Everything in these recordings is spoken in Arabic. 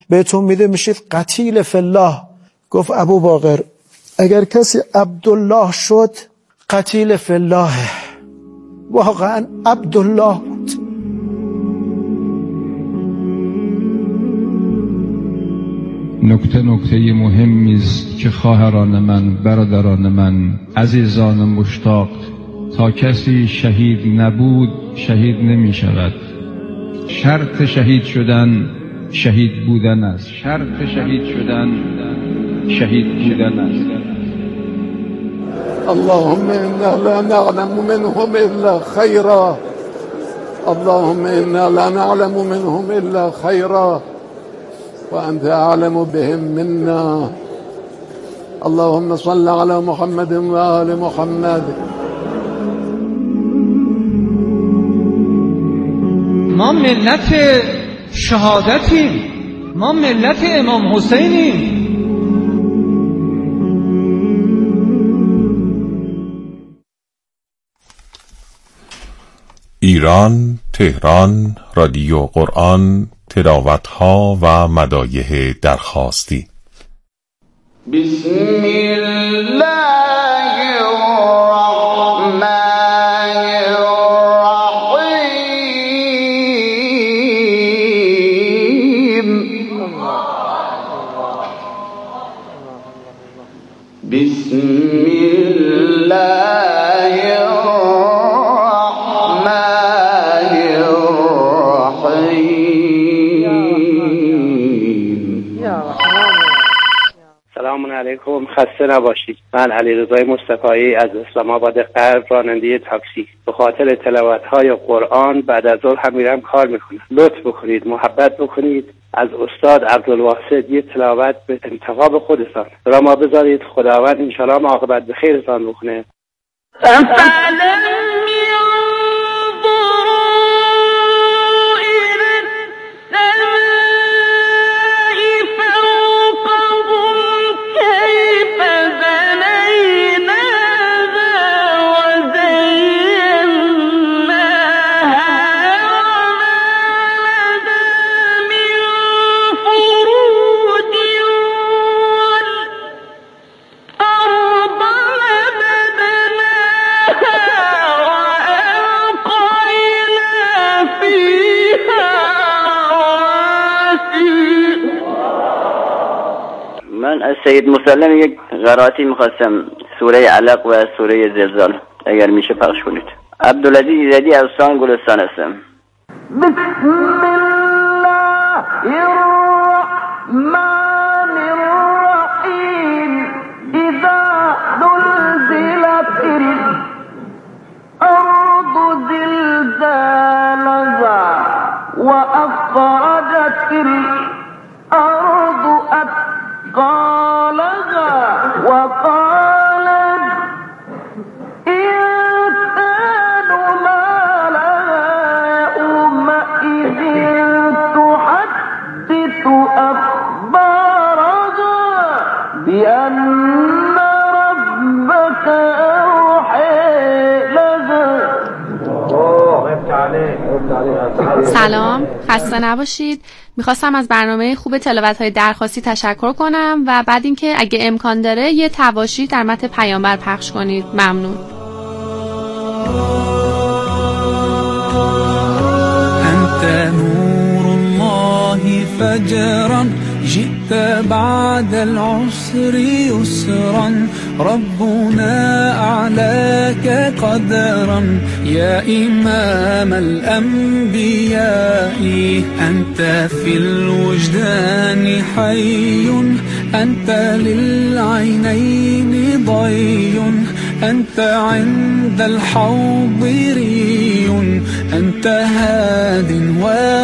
بهتون میده میشید قتیل فی الله. گفت ابو باقر اگر کسی عبدالله شد قتیل فی الله، واقعا عبدالله بود. نکته مهمی است که خواهران من، برادران من، عزیزان مشتاق، تا کسی شهید نبود شهید نمی شود. شرط شهید شدن شهید بودن است. شرط شهید شدن شهید بودن است. اللهم انا لا نعلم منهم الا خيرا، اللهم انا لا نعلم منهم الا خيرا وانت اعلم بهم منا. اللهم صل على محمد و آل محمد. ما ملت شهادتیم، ما ملت امام حسینیم. ایران، تهران، رادیو قرآن، تلاوت‌ها و مدایح درخواستی. بسم الله الرحمن الرحیم. بسم الله الرحمن الرحیم. سلام علیکم، خسته نباشید. من علیرضا مصطفی از اسلام آباد غرب، راننده تاکسی. به خاطر تلاوت‌های قرآن بعد از ظهر هم میرم کار میکنم. لطف بکنید، محبت بکنید، از استاد عبدالواسط یه تلاوت به انتخاب خودتان را ما بذارید. خداوند انشاءالله عاقبت به خیرتان بکنه. من از سید مسلم یک قرائتی میخواستم، سوره علق و سوره زلزال، اگر میشه پخش کنید. عبدالعزیز ایزدی از سان گلستان هستم. بسم الله الرحمن الرحیم. اذا زلزلت الارض زلزالها واخرجت الارض قالها وقال الإنسان ما لها يومئذ تحدث أخبارها بأن ربك أوحى لها. سلام، خسته نباشید. میخواستم از برنامه خوب تلاوت‌های درخواستی تشکر کنم و بعد اینکه اگه امکان داره یه تواشیح در متن پیامبر پخش کنید. ممنون. انت نور الله فجرا جئت بعد العسر يسرا ربنا أعلاك قدرا يا إمام الأنبياء أنت في الوجدان حي أنت للعينين ضي أنت عند الحوض ري أنت هاد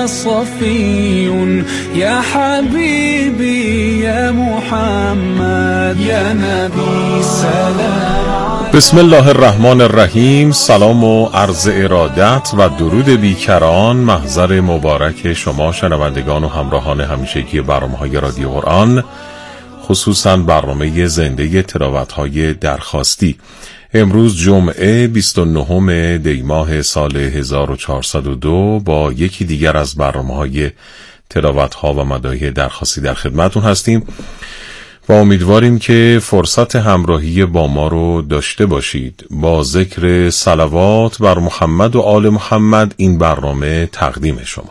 وصفي يا حبيبي يا محمد يا نبي سلام. بسم الله الرحمن الرحیم. سلام و عرض ارادت و درود بیکران محضر مبارک شما شنوندگان و همراهان همیشگی برنامه‌های رادیو قرآن، خصوصا برنامه زنده تلاوت‌های درخواستی. امروز جمعه 29 دی ماه سال 1402 با یکی دیگر از برنامه‌های تلاوت‌ها و مداحی درخواستی در خدمتون هستیم و امیدواریم که فرصت همراهی با ما رو داشته باشید. با ذکر صلوات بر محمد و آل محمد این برنامه تقدیم شما.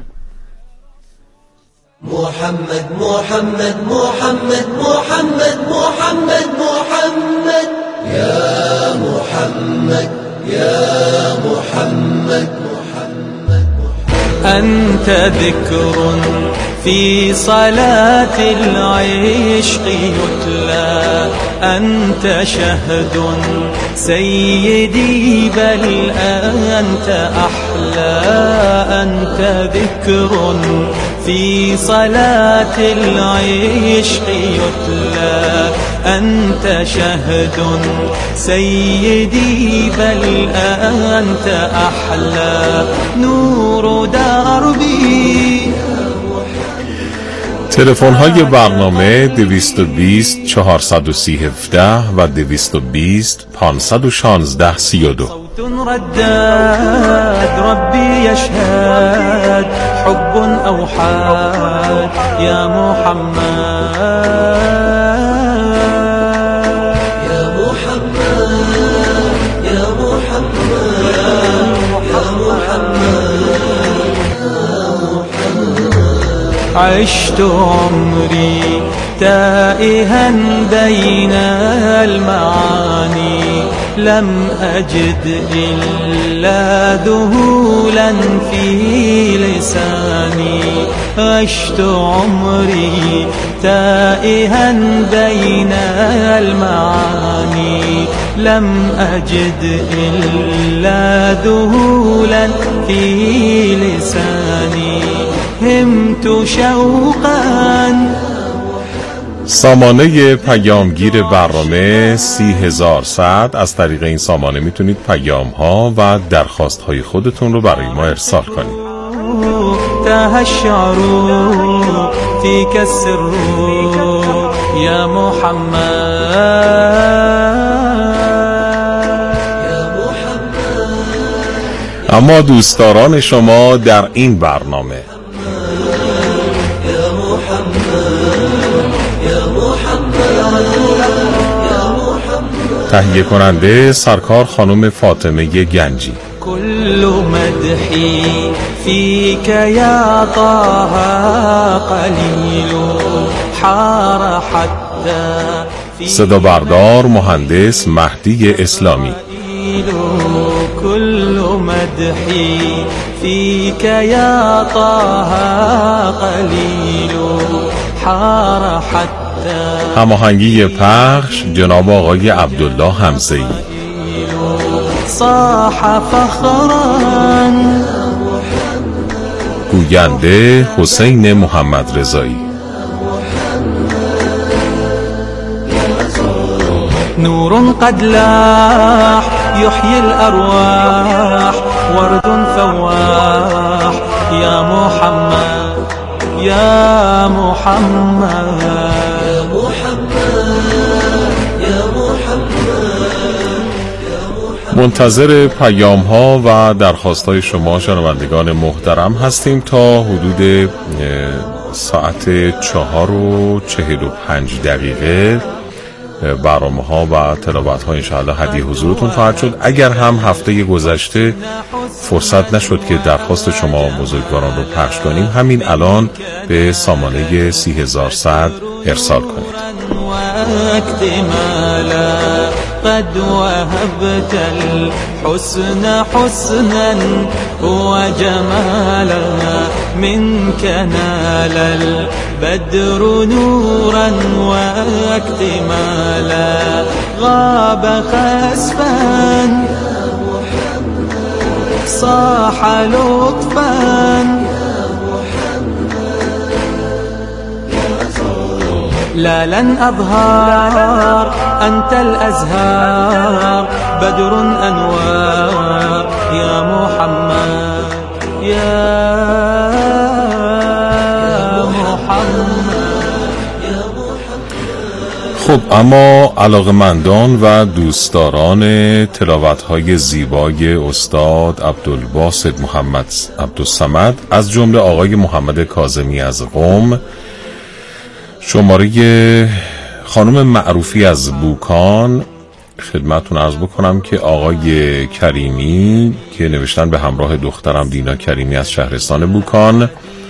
محمد محمد محمد محمد محمد محمد يا محمد يا محمد محمد أنت ذكر في صلاة العشق يتلى أنت شهد سيدي بل أنت أحلى أنت ذكر في صلاة العشق يتلى أنت شهد سيدي بل أنت أحلى نور دربي. تلفن های برنامه 220 430 17 و 220 516 32. صوت رداد ربي يشهد حب أوحاد يا محمد يا محمد يا محمد يا محمد عشت عمري تائها بين المعاني لم أجد إلا ذهولا في لساني عشت عمري تائها بين المعاني لم أجد إلا ذهولا في لساني همت شوقا. سامانه پیامگیر برنامه 30100. از طریق این سامانه میتونید پیام ها و درخواست های خودتون رو برای ما ارسال کنید. تهشعر فيك السر يا محمد يا محمد. اما دوستداران شما در این برنامه تهیه کننده سرکار خانم فاطمه گنجی. كل مدحي فيك يا طه قليل حار حتى صدا بردار مهندس مهدی اسلامی. كل مدحي فيك يا طه قليل حار حتى هماهنگی پخش جناب آقای عبدالله حمزه‌ای. صاح فخرا گوینده حسین محمد رضایی. نور قد لاح يحيي الأرواح ورد فواح يا محمد يا محمد يا محمد يا محمد. منتظر پیام ها و درخواست های شما شنوندگان محترم هستیم تا حدود ساعت 4:45 برنامه ها و تلاوت ها انشاءالله هدیه حضورتون خواهد شد. اگر هم هفته گذشته فرصت نشد که درخواست شما بزرگواران رو پخش کنیم، همین الان به سامانه 30100 ارسال کنید. قد وهبت الحسن حسنا وجمالا منك نال البدر نورا واكتمالا غاب خسفا صاح لطفا لا لن أظهر أنت الأزهار بدر أنوار يا محمد يا محمد. خب اما علاقمندان و دوستداران تلاوت‌های زیبای استاد عبدالباسط محمد عبدالصمد از جمله آقای محمد کاظمی از قم، شماره خانم معروفی از بوکان، خدمتون عرض بکنم که آقای کریمی که نوشتن به همراه دخترم دینا کریمی از شهرستان بوکان،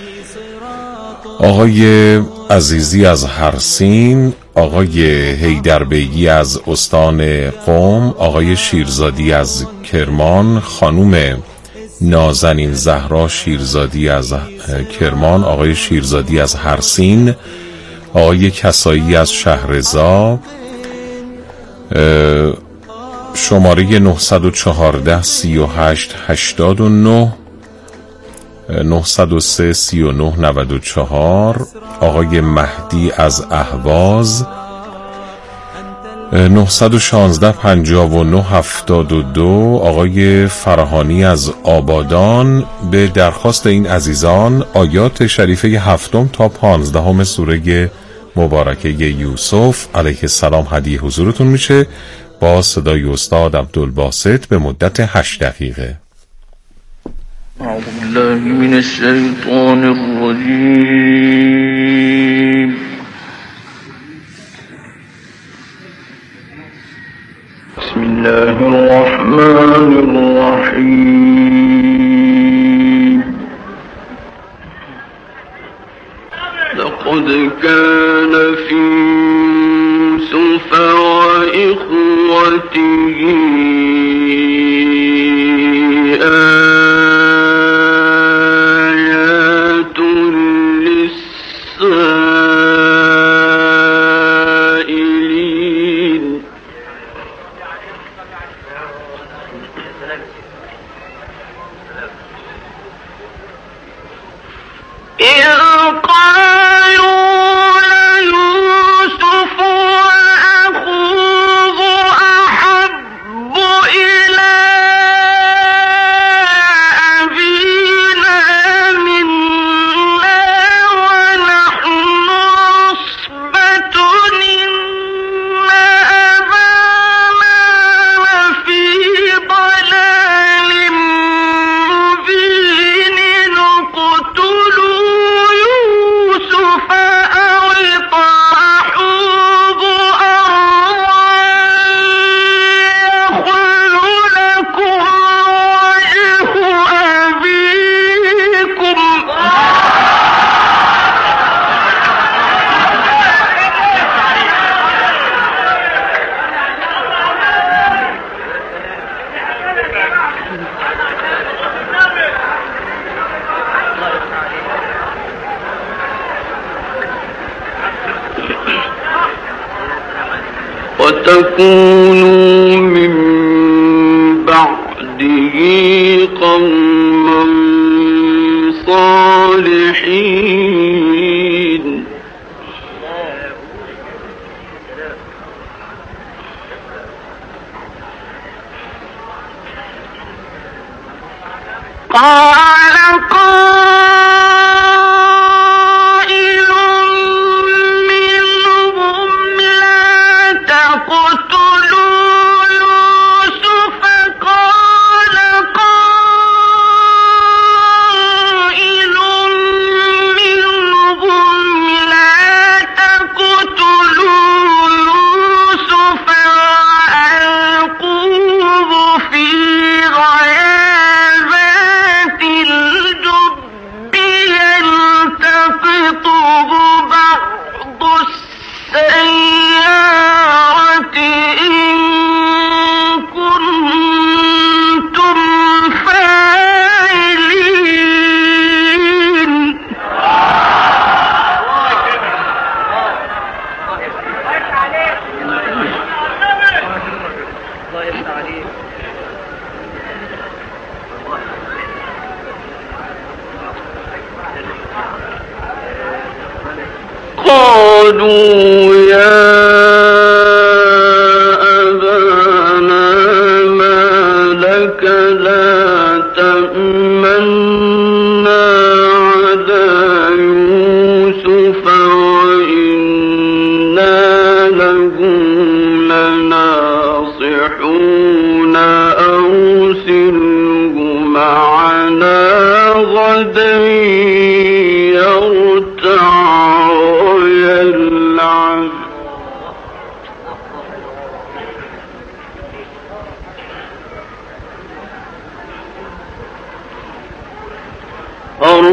آقای عزیزی از هرسین، آقای حیدربیگی از استان قم، آقای شیرزادی از کرمان، خانوم نازنین زهرا شیرزادی از کرمان، آقای شیرزادی از هرسین، آقای کسایی از شهرزا، شماره 914 38 89 903 39 94، آقای مهدی از اهواز، 916 59 72، آقای فرهانی از آبادان. به درخواست این عزیزان آیات شریفه 7 تا 15 سوره مبارکه یوسف علیه السلام هدیه حضورتون میشه با صدای استاد عبدالباسط به مدت 8 دقیقه. أعوذ بالله من الشيطان الرجيم. بسم الله الرحمن الرحيم. لقد كان في يوسف وإخوته آيات للسائلين. إذ قالوا ليوسف وأخوه أحب إلى أبينا منا ونحن عصبة إن أبانا لفي ضلال مبين. اقتلوا يوسف أو اطرحوه أرضا يخل لكم وجه أبيكم. وتكونوا من بعده قوما صالحين. قال قائل منهم لا تقتلوا يوسف. قال قائل منهم لا تقتلوا يوسف وألقوه في غيابات الجب يلتقطه بعض السيارة إن كنتم فاعلين. قالوا يا أبانا ما لك لا تأمنا على يوسف وإنا له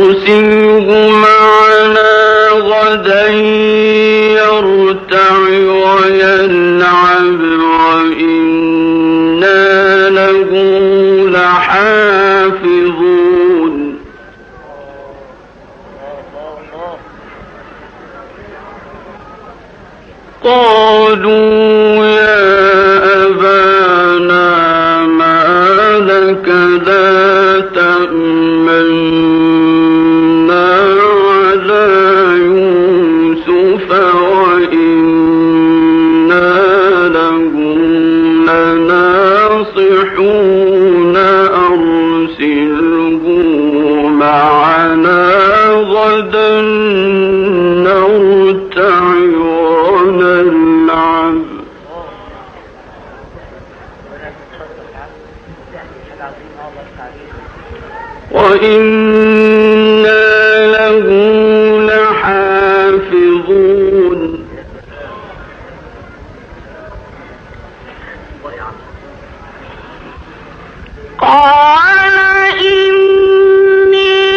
أرسله معنا غدا يرتع ويلعب وإنا له لحافظون قالوا يا أبانا ما لك لا تأمنا على يوسف وإنا له لناصحون أرسله معنا غدا نرتع ونلعب وإنا له لحافظون قال إني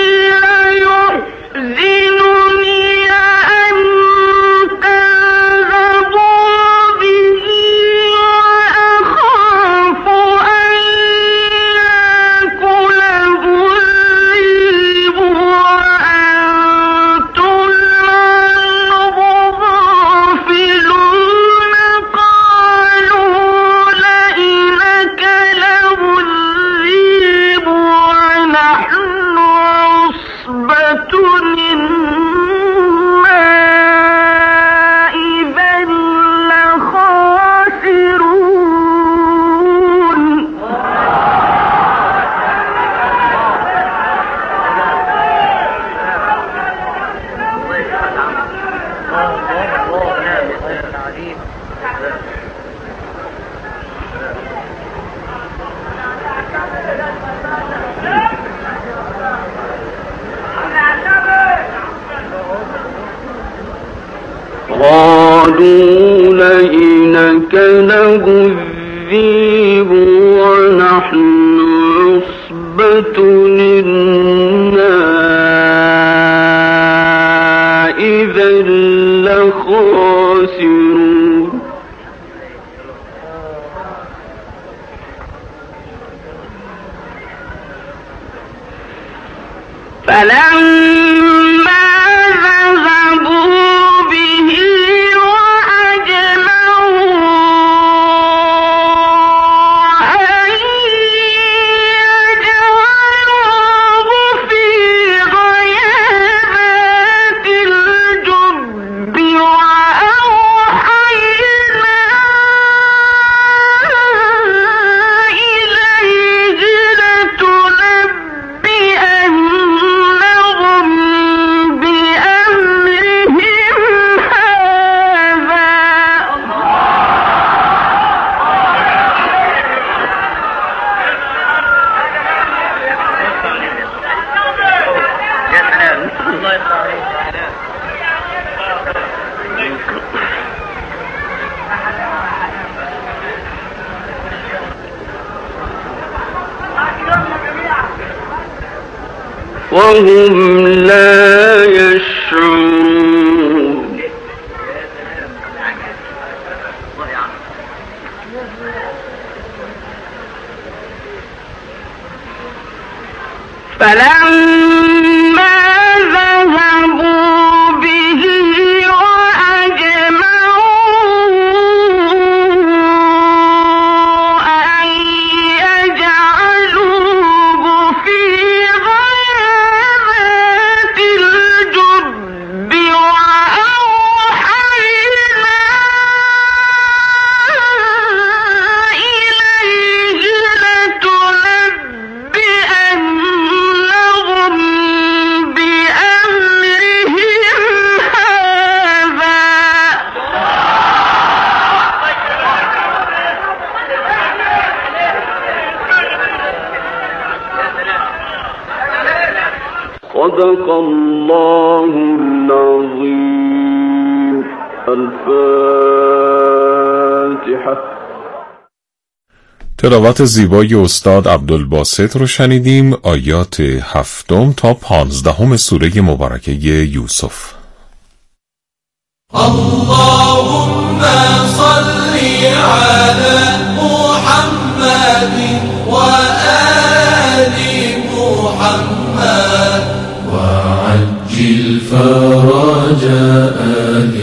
ليحزنني أن كذبوا به وأخاف أن يأكله الذئب وأنتم عنه غافلون قالوا لئن أكله الذئب ونحن عصبة إنا إذا لخاسرون قالوا لئن أكله الذئب ونحن عصبة إنا إذا لخاسرون فلما ذهبوا به وأجمعوا أن يجعلوه في غيابات الجب وأوحينا إليه لتنبئنهم بأمرهم هذا وهم لا يشعرون فلما ذهبوا به وأجمعوا أن يجعلوه في غيابات الجب وأوحينا إليه لتنبئنهم بأمرهم هذا صدق الله العظيم. الفاتحة. تلاوت زیبای استاد عبدالباسط رو شنیدیم. آیات 7 تا 15 سوره مبارکه یوسف. اللهم صل على محمد وآل محمد وعجل فرج آل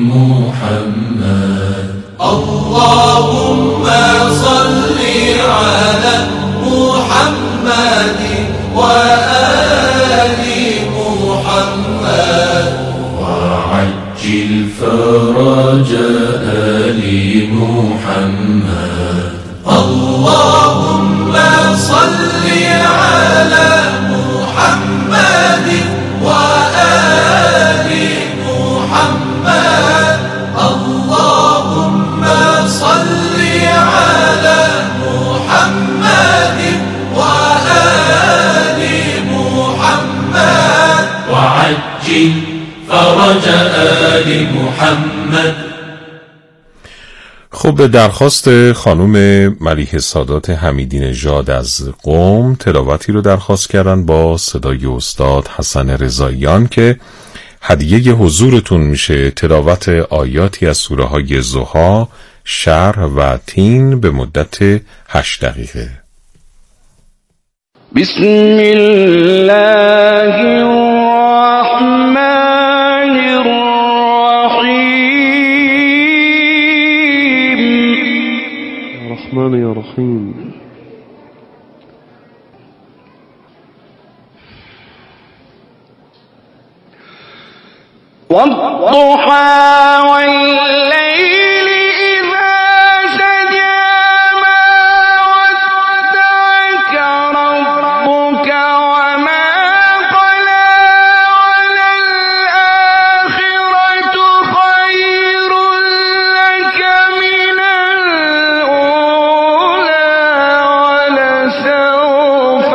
محمد. اللهم صل على محمد وآل محمد وعجل فرج آل محمد. اللهم صل على محمد وآل محمد. اللهم صل على محمد وآل محمد وعجل فرج آل محمد. خب به درخواست خانم ملیحه سادات حمیدی نژاد از قم تلاوتی رو درخواست کردن با صدای استاد حسن رضاییان که هدیه حضورتون میشه تلاوت آیاتی از سوره های ضحی، شرح و تین به مدت 8 دقیقه. بسم الله الرحمن الرحیم. الرحمن یا رحیم. والضحى والليل إذا سجى ما ودعك ربك وما قلى وللآخرة خير لك من الأولى ولسوف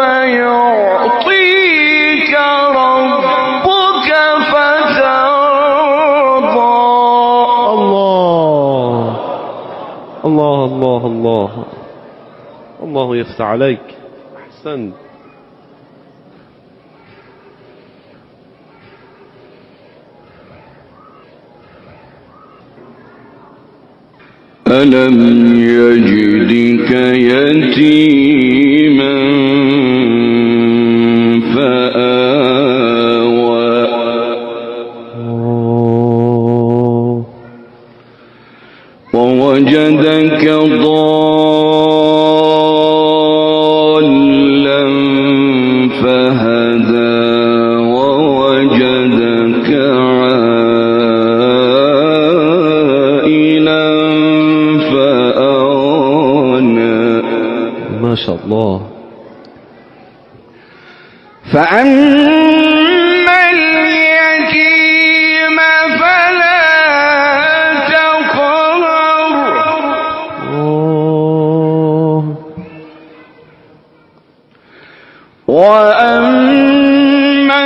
يعطيك ربك فترضى. الله الله الله يفتح عليك. أحسنت. ألم يجدك يتيما فآوى ووجدك ضالا فهدى ووجدك عائلا فأغنى. ما شاء الله. فأما اليتيم فلا تقهر وأما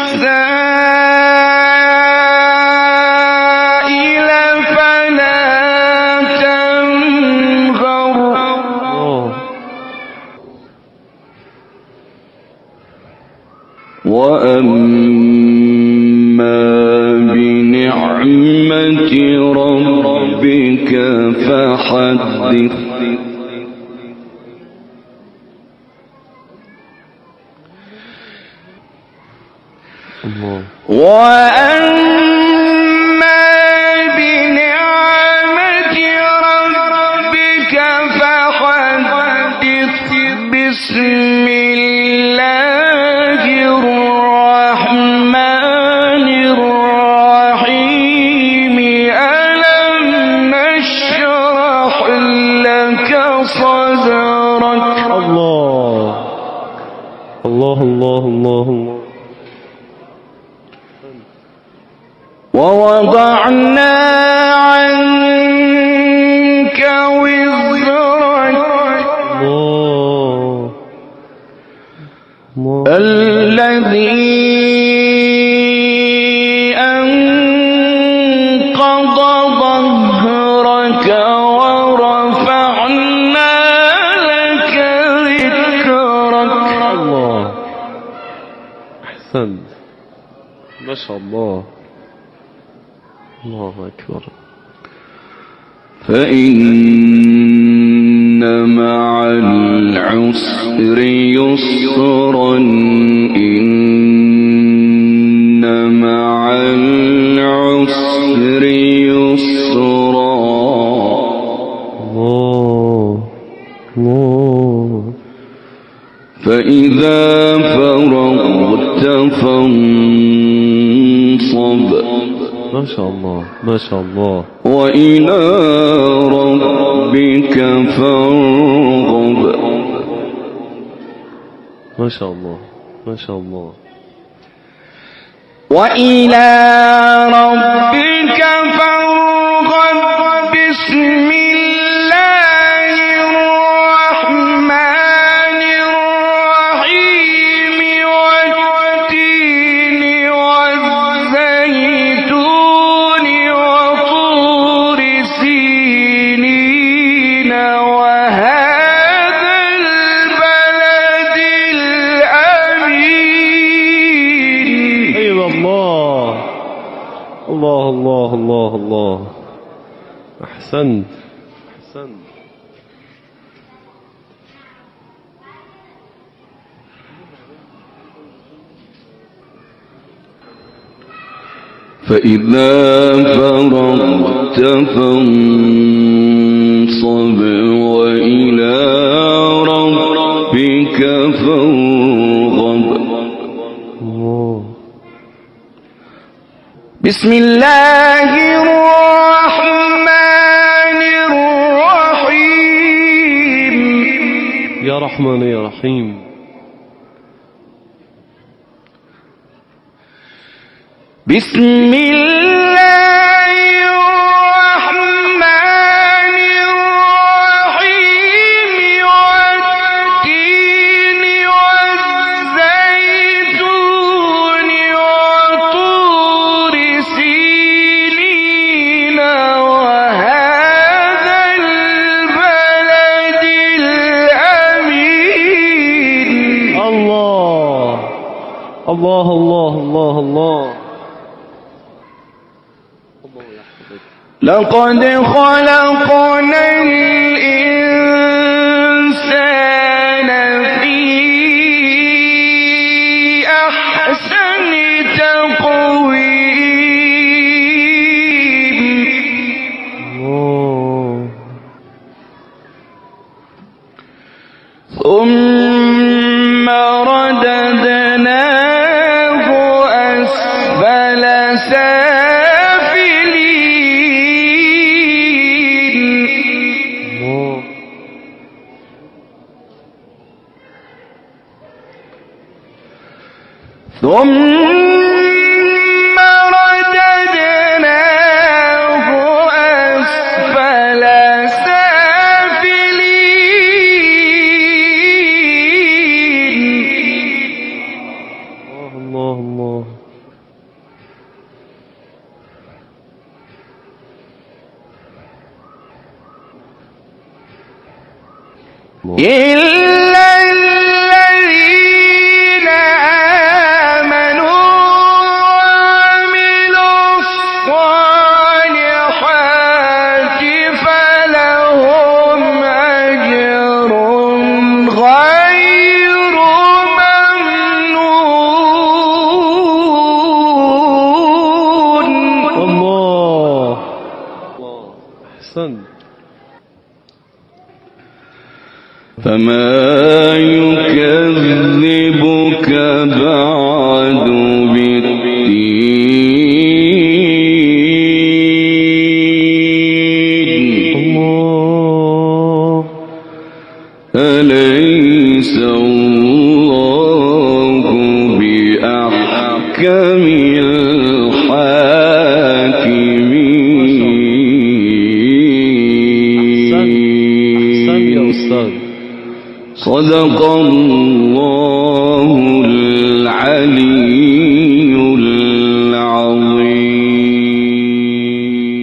السائل فلا تنهر وأما بنعمة ربك فحدث. وأما بنعمة ربك فحدث. بسم الله الرحمن الرحيم. ألم نشرح لك صدرك. الله الله الله الله الله. ووضعنا عنك وزرك الذي أنقض ظهرك ورفعنا شاء الله. الله أكبر. فإن مع العسر يسرا إن مع العسر يسرا. الله. فإذا فرغت فانصب. ما شاء الله ما شاء الله. وإلى ربك فارغب. ما شاء الله ما شاء الله. وإلى ربك فارغب. بسم الله الرحمن الرحيم. والتين والزيتون وطور سينين وهذا البلد الأمين. أيوة الله الله الله الله الله. أحسنت أحسنت. فإذا فرغت فانصب. وإلى ربك فارغب. بسم الله الرحمن الرحيم. يا رحمن يا رحيم. بسم الله الرحمن الرحيم. والتين والزيتون وطور سينين وهذا البلد الأمين. الله الله الله الله الله. لقد خلقنا الإنسان في أحسن تقويم. ثم رددناه أسفل ثم رددناه أسفل سافلين. الله الله. إلا الذين آمنوا وعملوا الصالحات فلهم أجر غير ممنون. الله. أحسنت. فما يكذبك بعد بالدين. الله. أليس الله بأحكم الحاكمين. أحسن يا أستاذ. صدق